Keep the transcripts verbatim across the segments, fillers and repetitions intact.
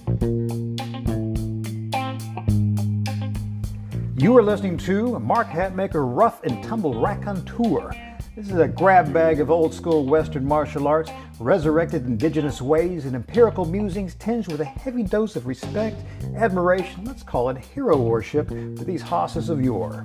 You are listening to Mark Hatmaker Rough and Tumble Raconteur. This is a grab bag of old school Western martial arts, resurrected indigenous ways, and empirical musings tinged with a heavy dose of respect, admiration, let's call it hero worship, for these hosses of yore.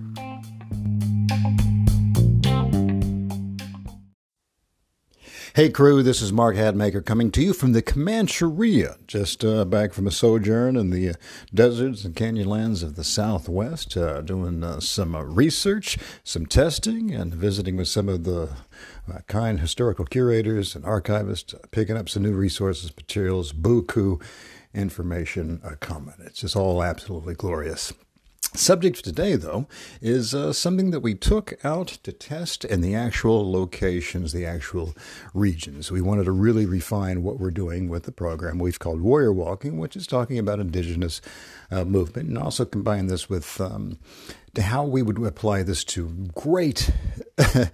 Hey crew, this is Mark Hatmaker coming to you from the Comancheria, just uh, back from a sojourn in the uh, deserts and canyonlands of the Southwest, uh, doing uh, some uh, research, some testing, and visiting with some of the uh, kind historical curators and archivists, uh, picking up some new resources, materials, buku information uh, coming. It's just all absolutely glorious. Subject for today, though, is uh, something that we took out to test in the actual locations, the actual regions. We wanted to really refine what we're doing with the program we've called Warrior Walking, which is talking about indigenous uh, movement, and also combine this with um, how we would apply this to great uh,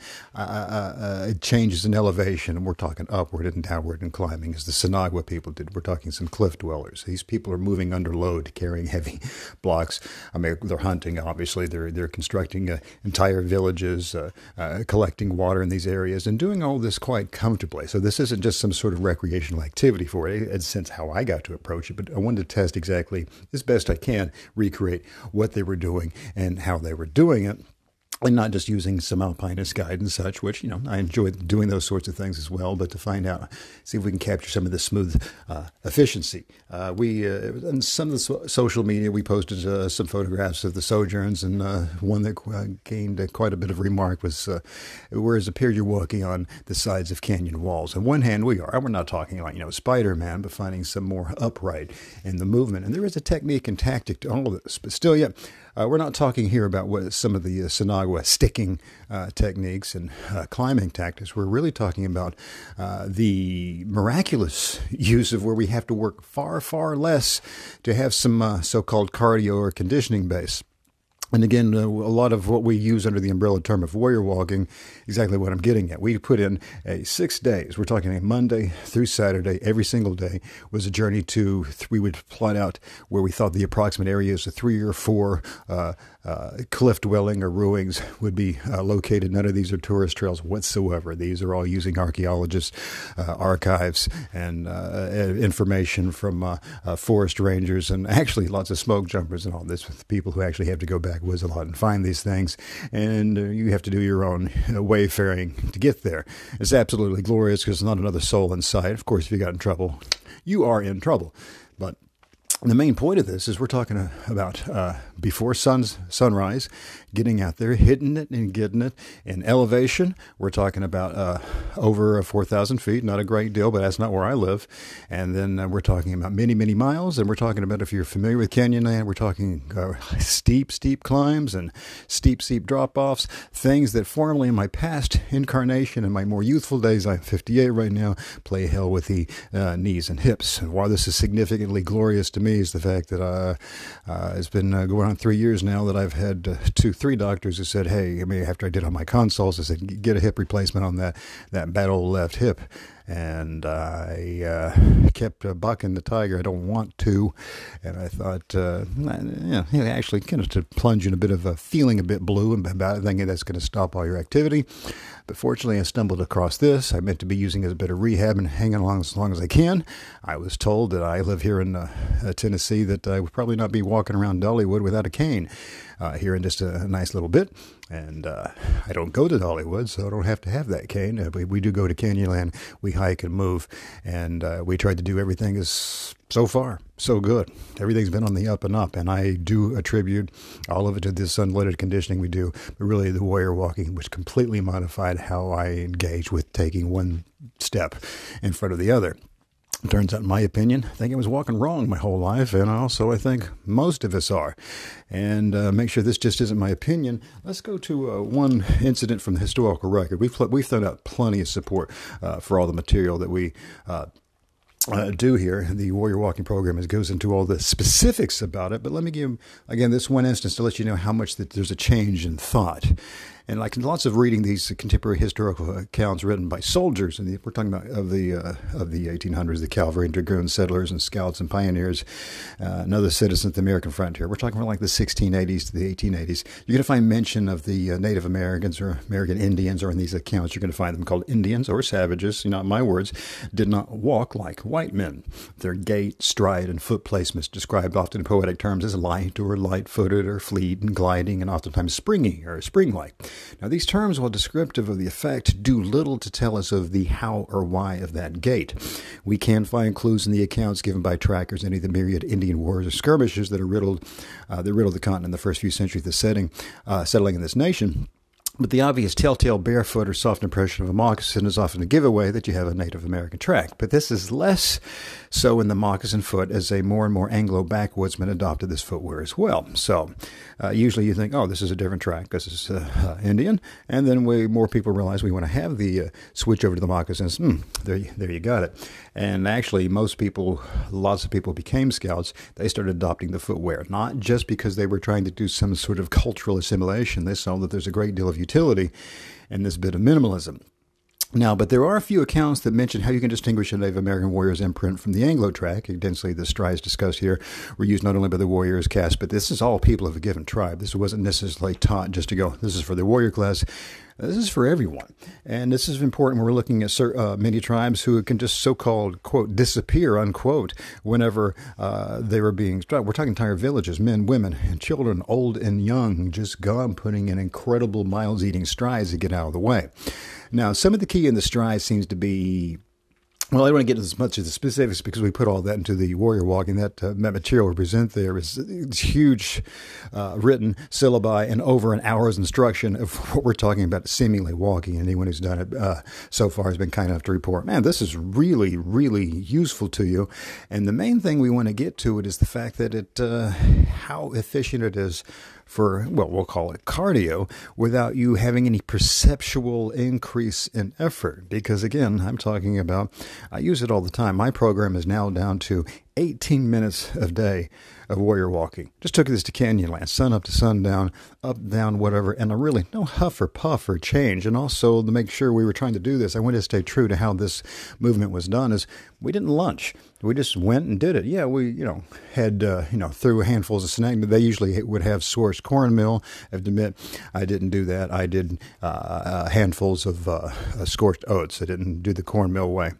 uh, changes in elevation. And we're talking upward and downward and climbing, as the Sinagua people did. We're talking some cliff dwellers. These people are moving under load, carrying heavy blocks. I mean, they're hunting, obviously. They're they're constructing uh, entire villages, uh, uh, collecting water in these areas, and doing all this quite comfortably. So this isn't just some sort of recreational activity for it. It's since how I got to approach it, but I wanted to test exactly, as best I can, recreate what they were doing and how they were doing it. And not just using some alpinist guide and such, which, you know, I enjoy doing those sorts of things as well, but to find out, see if we can capture some of the smooth uh, efficiency. Uh, we, uh, on some of the so- social media, we posted uh, some photographs of the sojourns, and uh, one that uh, gained uh, quite a bit of remark was, uh, whereas it appeared you're walking on the sides of canyon walls. On one hand, we are. We're not talking like, you know, Spider-Man, but finding some more upright in the movement. And there is a technique and tactic to all of this, but still, yeah. Uh, we're not talking here about what some of the uh, Sinagua sticking uh, techniques and uh, climbing tactics. We're really talking about uh, the miraculous use of where we have to work far, far less to have some uh, so-called cardio or conditioning base. And again, uh, a lot of what we use under the umbrella term of warrior walking, exactly what I'm getting at. We put in a six days. We're talking a Monday through Saturday. Every single day was a journey to, we would plot out where we thought the approximate areas of three or four uh, uh, cliff dwelling or ruins would be uh, located. None of these are tourist trails whatsoever. These are all using archaeologists, uh, archives, and uh, information from uh, uh, forest rangers, and actually lots of smoke jumpers and all this with people who actually have to go back was a lot and find these things, and uh, you have to do your own uh, wayfaring to get there. It's absolutely glorious because there's not another soul in sight. Of course, if you got in trouble, you are in trouble. But the main point of this is we're talking about uh, before sun's sunrise, getting out there, hitting it and getting it in elevation. We're talking about uh, over four thousand feet, not a great deal, but that's not where I live. And then uh, we're talking about many, many miles. And we're talking about, if you're familiar with Canyonland, we're talking uh, steep, steep climbs and steep, steep drop-offs, things that formerly in my past incarnation, in my more youthful days, I'm fifty-eight right now, play hell with the uh, knees and hips. And why this is significantly glorious to me is the fact that uh, uh, it's been uh, going on three years now that I've had uh, two, three doctors who said, hey, I mean, after I did all my consults, I said, get a hip replacement on that, that bad old left hip. And I uh, kept uh, bucking the tiger. I don't want to. And I thought, uh, yeah, actually kind of to plunge in a bit of a feeling a bit blue about it, thinking that's going to stop all your activity. But fortunately, I stumbled across this. I meant to be using it as a bit of rehab and hanging along as long as I can. I was told that I live here in uh, Tennessee, that I would probably not be walking around Dollywood without a cane uh, here in just a, a nice little bit. And uh, I don't go to Dollywood, so I don't have to have that cane. Uh, we, we do go to Canyonland. We hike and move, and uh, we tried to do everything as so far, so good. Everything's been on the up and up, and I do attribute all of it to this unleaded conditioning we do, but really the warrior walking, which completely modified how I engage with taking one step in front of the other. It turns out, in my opinion, I think I was walking wrong my whole life, and also I think most of us are. And uh, make sure this just isn't my opinion. Let's go to uh, one incident from the historical record. We've we've thrown out plenty of support uh, for all the material that we uh, uh, do here. The Warrior Walking program is, goes into all the specifics about it, but let me give, again, this one instance to let you know how much that there's a change in thought. And like lots of reading these contemporary historical accounts written by soldiers, and we're talking about of the uh, of the eighteen hundreds, the cavalry and dragoons, settlers and scouts and pioneers, uh, and other citizens of the American frontier. We're talking about like the sixteen eighties to the eighteen eighties. You're going to find mention of the uh, Native Americans or American Indians, or in these accounts, you're going to find them called Indians or savages. Not my words. Did not walk like white men. Their gait, stride, and foot placements described often in poetic terms as light or light-footed or fleet and gliding, and oftentimes springy or spring-like. Now, these terms, while descriptive of the effect, do little to tell us of the how or why of that gait. We can find clues in the accounts given by trackers any of the myriad Indian wars or skirmishes that are riddled, uh, that riddled the continent in the first few centuries of the setting, uh, settling in this nation. But the obvious telltale barefoot or soft impression of a moccasin is often a giveaway that you have a Native American track. But this is less so in the moccasin foot, as a more and more Anglo backwoodsman adopted this footwear as well. So uh, usually you think, oh, this is a different track. This is uh, uh, Indian. And then we, more people realize we want to have the uh, switch over to the moccasins. Hmm, there, you, there you got it. And actually, most people, lots of people became scouts. They started adopting the footwear, not just because they were trying to do some sort of cultural assimilation. They saw that there's a great deal of utility in this bit of minimalism. Now, but there are a few accounts that mention how you can distinguish a Native American warrior's imprint from the Anglo track. Densely, the strides discussed here were used not only by the warrior's caste, but this is all people of a given tribe. This wasn't necessarily taught just to go, this is for the warrior class. This is for everyone. And this is important when we're looking at uh, many tribes who can just so-called, quote, disappear, unquote, whenever uh, they were being struck. We're talking entire villages, men, women, and children, old and young, just gone, putting in incredible miles-eating strides to get out of the way. Now, some of the key in the stride seems to be, well, I don't want to get into as much of the specifics because we put all that into the warrior walking. That, uh, that material we present there is it's huge, uh, written syllabi and over an hour's instruction of what we're talking about seemingly walking. Anyone who's done it uh, so far has been kind enough to report, man, this is really, really useful to you. And the main thing we want to get to it is the fact that it, uh, how efficient it is for, well, we'll call it cardio, without you having any perceptual increase in effort. Because again, I'm talking about, I use it all the time. My program is now down to eighteen minutes a day of warrior walking. Just took this to Canyonland, sun up to sundown, up, down, whatever, and a really no huff or puff or change. And also to make sure we were trying to do this, I wanted to stay true to how this movement was done, is we didn't lunch. We just went and did it. Yeah, we, you know, had, uh, you know, threw handfuls of snacks. They usually would have sourced cornmeal. I have to admit, I didn't do that. I did uh, uh, handfuls of uh, uh, scorched oats. I didn't do the cornmeal way.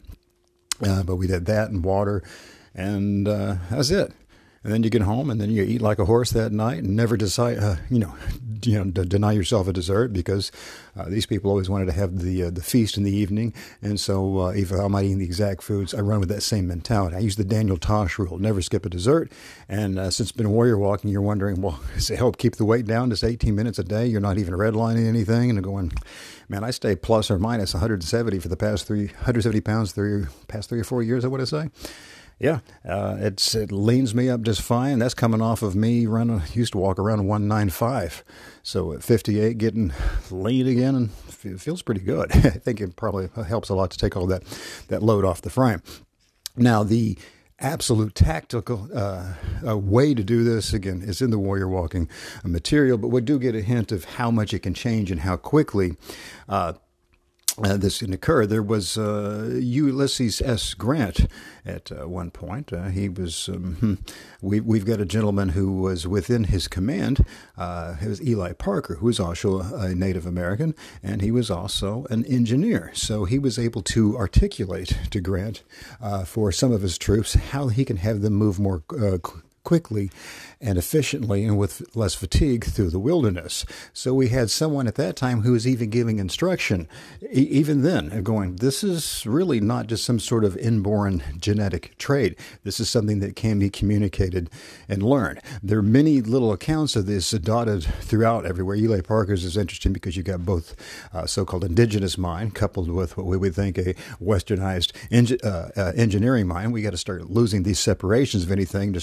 Uh, but we did that and water, and uh, that's it. And then you get home, and then you eat like a horse that night, and never decide, uh, you know, you know, d- deny yourself a dessert, because uh, these people always wanted to have the uh, the feast in the evening. And so, uh, if I'm not eating the exact foods, I run with that same mentality. I use the Daniel Tosh rule: never skip a dessert. And uh, since it's been warrior walking, you're wondering, well, does it help keep the weight down? Just eighteen minutes a day. You're not even redlining anything, and going, man, I stay plus or minus one hundred seventy for the past three one hundred seventy pounds, three past three or four years. I want to say. Yeah, uh, it's it leans me up just fine. That's coming off of me running. Used to walk around one ninety-five, so at fifty-eight, getting lean again, and it feels pretty good. I think it probably helps a lot to take all that that load off the frame. Now, the absolute tactical uh, uh, way to do this, again, is in the warrior walking material, but we do get a hint of how much it can change and how quickly Uh, Uh, this can occur. There was uh, Ulysses S. Grant at uh, one point. Uh, he was. Um, we, we've got a gentleman who was within his command. Uh, it was Eli Parker, who was also a Native American, and he was also an engineer. So he was able to articulate to Grant uh, for some of his troops how he can have them move more uh, quickly and efficiently and with less fatigue through the wilderness. So we had someone at that time who was even giving instruction, e- even then, going, this is really not just some sort of inborn genetic trait. This is something that can be communicated and learned. There are many little accounts of this dotted throughout everywhere. Eli Parker's is interesting because you've got both uh, so-called indigenous mind coupled with what we would think a westernized engi- uh, uh, engineering mind. We got to start losing these separations, of anything, just realizing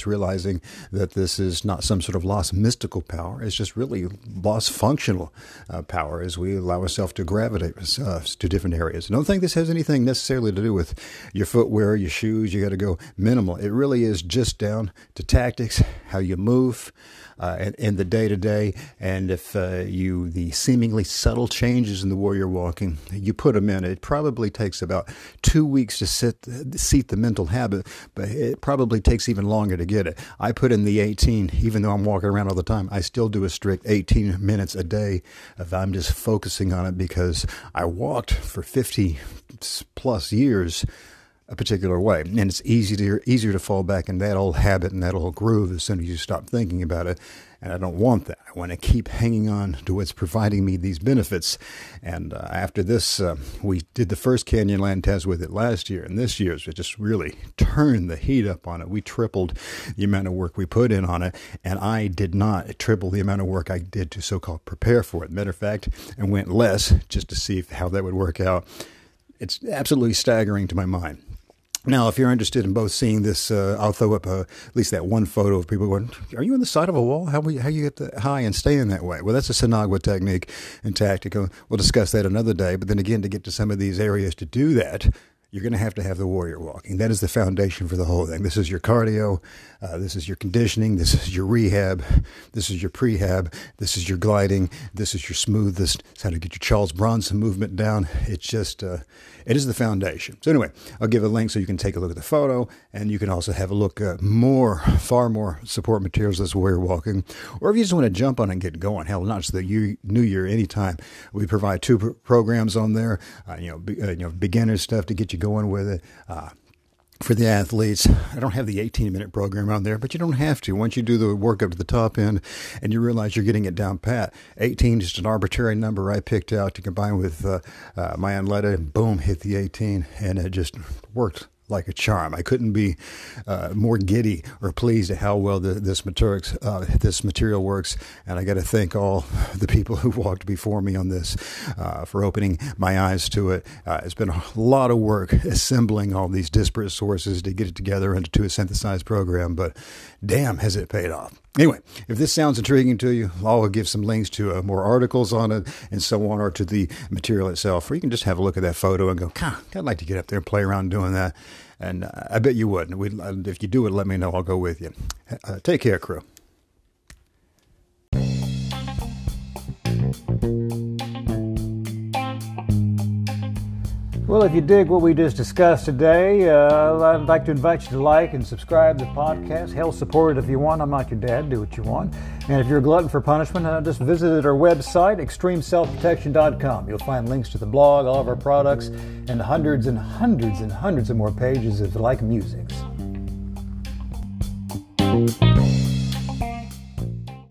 realizing that this is not some sort of lost mystical power. It's just really lost functional uh, power as we allow ourselves to gravitate uh, to different areas. I don't think this has anything necessarily to do with your footwear, your shoes. You got to go minimal. It really is just down to tactics, how you move uh, in, in the day-to-day, and if uh, you, the seemingly subtle changes in the warrior walking, you put them in. It probably takes about two weeks to sit, seat the mental habit, but it probably takes even longer to get it. I put in the eighteen, even though I'm walking around all the time. I still do a strict eighteen minutes a day if I'm just focusing on it, because I walked for fifty plus years a particular way, and it's easy to, easier to fall back in that old habit and that old groove as soon as you stop thinking about it. And I don't want that. I want to keep hanging on to what's providing me these benefits. And uh, after this, uh, we did the first Canyonland test with it last year, and this year's it just really turned the heat up on it. We tripled the amount of work we put in on it, and I did not triple the amount of work I did to so-called prepare for it. Matter of fact, I went less just to see how that would work out. It's absolutely staggering to my mind. Now, if you're interested in both seeing this, uh, I'll throw up uh, at least that one photo of people going, are you on the side of a wall? How we, how you get that high and stay in that way? Well, that's a Sinagua technique and tactic. We'll discuss that another day. But then again, to get to some of these areas to do that, you're going to have to have the warrior walking. That is the foundation for the whole thing. This is your cardio. Uh, this is your conditioning. This is your rehab. This is your prehab. This is your gliding. This is your smoothest. It's how to get your Charles Bronson movement down. It's just, uh, it is the foundation. So anyway, I'll give a link so you can take a look at the photo, and you can also have a look at more, far more support materials as warrior walking. Or if you just want to jump on and get going, hell, not just the New Year, anytime. We provide two pr- programs on there, uh, you know, be, uh, you know, beginner stuff to get you going with it. Uh, For the athletes, I don't have the eighteen-minute program on there, but you don't have to. Once you do the work up to the top end and you realize you're getting it down pat, eighteen is just an arbitrary number I picked out to combine with uh, uh, my Unletta, and boom, hit the eighteen, and it just worked like a charm. I couldn't be uh, more giddy or pleased at how well the, this, material, uh, this material works. And I got to thank all the people who walked before me on this uh, for opening my eyes to it. Uh, it's been a lot of work assembling all these disparate sources to get it together into a synthesized program, but damn, has it paid off. Anyway, if this sounds intriguing to you, I'll give some links to uh, more articles on it and so on, or to the material itself, or you can just have a look at that photo and go, God, I'd like to get up there and play around doing that. And uh, I bet you would. We'd, uh, if you do it, let me know. I'll go with you. Uh, take care, crew. Well, if you dig what we just discussed today, uh, I'd like to invite you to like and subscribe to the podcast. Hell, support it if you want. I'm not your dad. Do what you want. And if you're a glutton for punishment, uh, just visit our website, extreme self protection dot com. You'll find links to the blog, all of our products, and hundreds and hundreds and hundreds of more pages if you like musics.